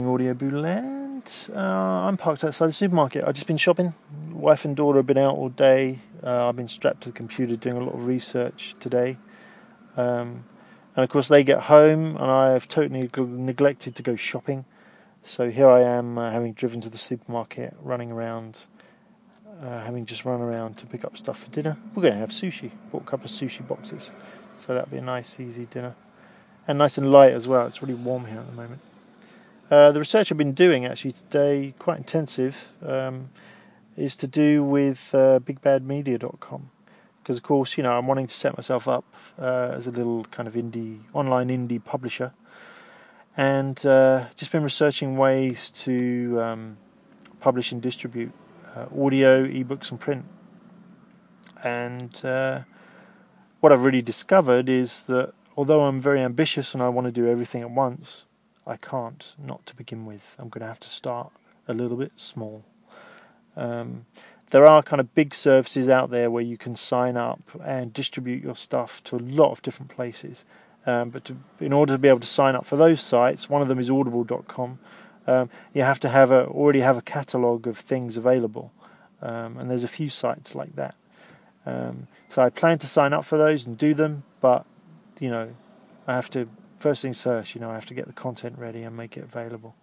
Audio Booland. I'm parked outside the supermarket. I've just been shopping. Wife and daughter have been out all day. I've been strapped to the computer doing a lot of research today. And of course they get home and I have totally neglected to go shopping. So here I am, having driven to the supermarket, running around, having just run around to pick up stuff for dinner. We're going to have sushi. Bought a couple of sushi boxes. So that'll be a nice easy dinner. And nice and light as well. It's really warm here at the moment. The research I've been doing actually today, quite intensive, is to do with bigbadmedia.com. Because of course, you know, I'm wanting to set myself up as a little kind of online indie publisher. And just been researching ways to publish and distribute audio, ebooks and print. And what I've really discovered is that although I'm very ambitious and I want to do everything at once, I can't, not to begin with. I'm going to have to start a little bit small. There are kind of big services out there where you can sign up and distribute your stuff to a lot of different places. But in order to be able to sign up for those sites, one of them is audible.com, you have to already have a catalogue of things available. And there's a few sites like that. So I plan to sign up for those and do them, but, you know, I have to, first things first, you know, I have to get the content ready and make it available.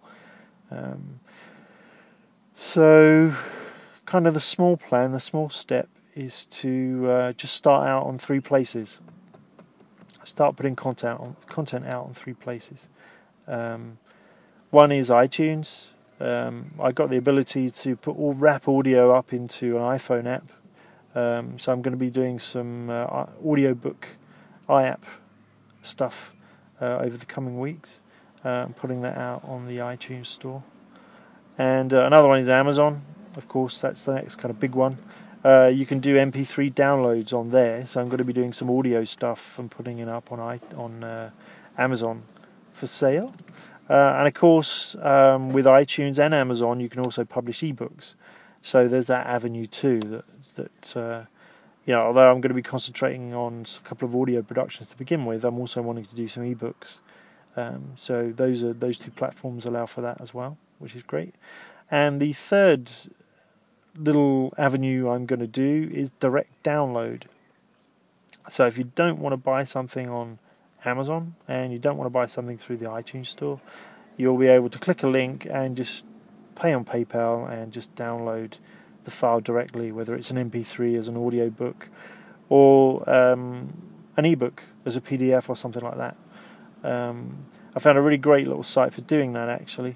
So kind of the small plan, the small step is to just start out on 3 places. Start putting content out on 3 places. One is iTunes. I got the ability to wrap audio up into an iPhone app. So I'm going to be doing some audiobook iApp stuff over the coming weeks, putting that out on the iTunes store. And another one is Amazon. Of course, that's the next kind of big one. You can do MP3 downloads on there, so I'm going to be doing some audio stuff and putting it up on Amazon for sale. And of course, with iTunes and Amazon, you can also publish ebooks. So there's that avenue too. That you know, although I'm going to be concentrating on a couple of audio productions to begin with, I'm also wanting to do some ebooks. So those 2 platforms allow for that as well, which is great. And the third little avenue I'm going to do is direct download. So if you don't want to buy something on Amazon and you don't want to buy something through the iTunes store, you'll be able to click a link and just pay on PayPal and just download the file directly, whether it's an MP3 as an audio book or an ebook as a PDF or something like that. I found a really great little site for doing that actually.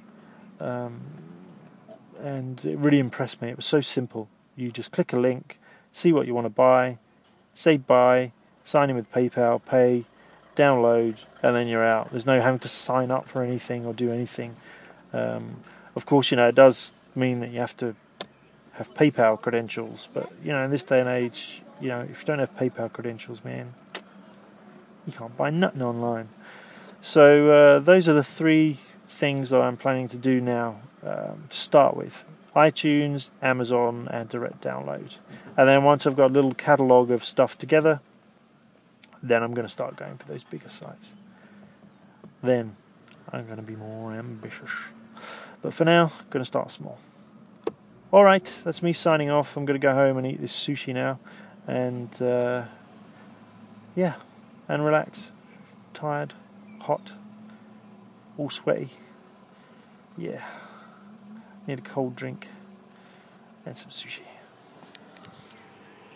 And it really impressed me. It was so simple. You just click a link, see what you want to buy, say buy, sign in with PayPal, pay, download, and then you're out. There's no having to sign up for anything or do anything. Of course, you know, it does mean that you have to have PayPal credentials, but, you know, in this day and age, you know, if you don't have PayPal credentials, man, you can't buy nothing online. So those are the 3 things that I'm planning to do now. To start with, iTunes, Amazon, and direct download. And then once I've got a little catalogue of stuff together, then I'm going to start going for those bigger sites. Then I'm going to be more ambitious. But for now, I'm going to start small. Alright, that's me signing off. I'm going to go home and eat this sushi now. And, yeah, and relax. Tired, hot, all sweaty. Yeah. Need a cold drink and some sushi.